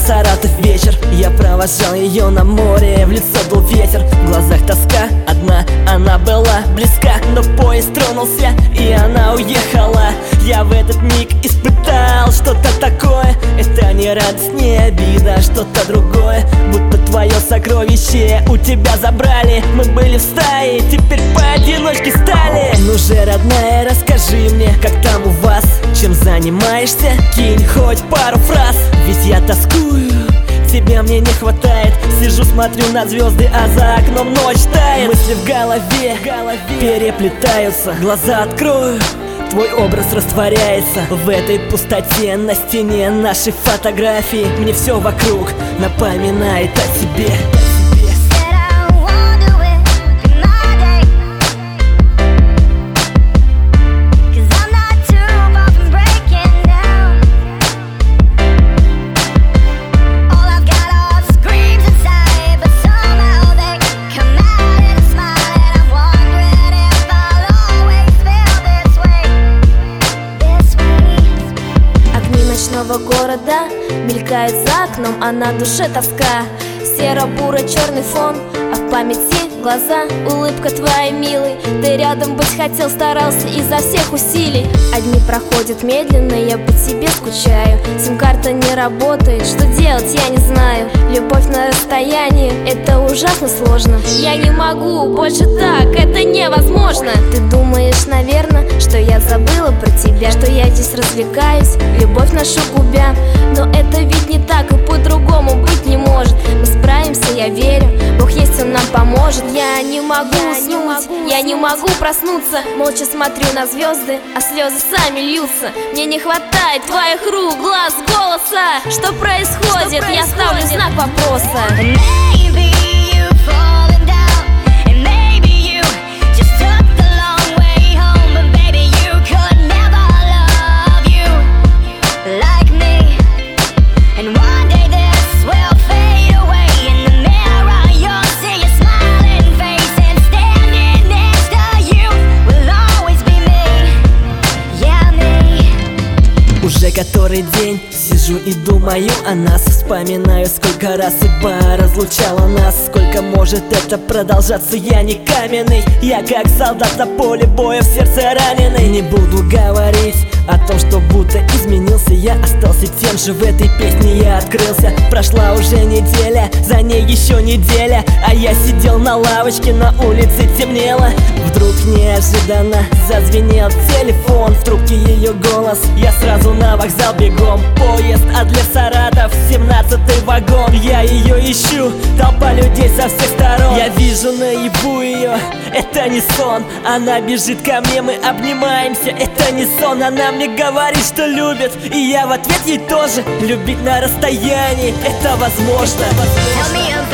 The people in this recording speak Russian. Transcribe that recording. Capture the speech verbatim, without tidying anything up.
Саратов вечер, я провожал ее на море. В лицо дул ветер, в глазах тоска. Одна она была близка, но поезд тронулся, и она уехала. Я в этот миг испытал что-то такое. Это не радость, не обида, что-то другое. Будто твое сокровище у тебя забрали. Мы были в стае, теперь поодиночке стали. Ну же, родная, расскажи мне, как там у вас, чем занимаешься? Кинь хоть пару фраз, ведь я тоскую, тебя мне не хватает. Сижу, смотрю на звезды, а за окном ночь тает. Мысли в голове, в голове переплетаются. Глаза открою, твой образ растворяется в этой пустоте. На стене нашей фотографии мне все вокруг напоминает о тебе. Города мелькает за окном, а на душе тоска. Серо-бурый черный фон, а в памяти глаза. Улыбка твоя, милый, ты рядом быть хотел, старался изо всех усилий. А дни проходят медленно, я по тебе скучаю. Сим-карта не работает, что делать я не знаю. Любовь на расстоянии, это ужасно сложно. Я не могу больше так, это невозможно. Ты думаешь, наверное, что я забыла про тебя, что я здесь развлекаюсь, любовь нашу губя. Но это ведь не так, и по-другому быть не может. Мы справимся, я верю, Бог есть, Он нам поможет. Я не могу уснуть, я не могу проснуться. Молча смотрю на звезды, а слезы сами льются. Мне не хватает твоих рук, глаз, голоса. Что происходит? Я ставлю знак вопроса. Уже который день сижу и думаю о нас. Вспоминаю, сколько раз судьба разлучала нас. Сколько может это продолжаться, я не каменный. Я как солдат на поле боя, в сердце раненый. Не буду говорить о том, что будто изменился. Я остался тем же, в этой песне я открылся. Прошла уже неделя, за ней еще неделя, а я сидел на лавочке, на улице темнело. Вдруг неожиданно зазвенел телефон, в трубке ее голос. Я сразу на вокзал бегом. Поезд Адлер-Саратов, семнадцатый вагон. Я ее ищу, толпа людей со всех сторон. Я вижу наяву ее, это не сон. Она бежит ко мне, мы обнимаемся, это не сон. Она мне говорит, что любит, и я в ответ ей тоже. Любить на расстоянии, это возможно. Tell me